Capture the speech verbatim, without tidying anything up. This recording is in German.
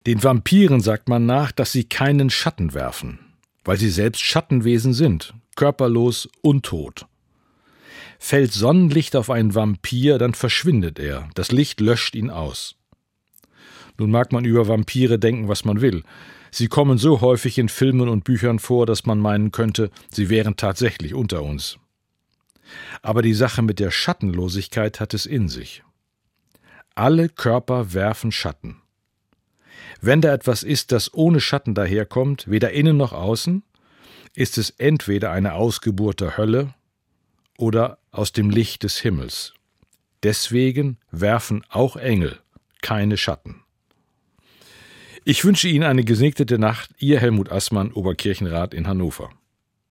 Den Vampiren sagt man nach, dass sie keinen Schatten werfen, weil sie selbst Schattenwesen sind, körperlos, untot. Fällt Sonnenlicht auf einen Vampir, dann verschwindet er, das Licht löscht ihn aus. Nun mag man über Vampire denken, was man will. Sie kommen so häufig in Filmen und Büchern vor, dass man meinen könnte, sie wären tatsächlich unter uns. Aber die Sache mit der Schattenlosigkeit hat es in sich. Alle Körper werfen Schatten. Wenn da etwas ist, das ohne Schatten daherkommt, weder innen noch außen, ist es entweder eine Ausgeburt der Hölle oder aus dem Licht des Himmels. Deswegen werfen auch Engel keine Schatten. Ich wünsche Ihnen eine gesegnete Nacht, Ihr Helmut Assmann, Oberkirchenrat in Hannover.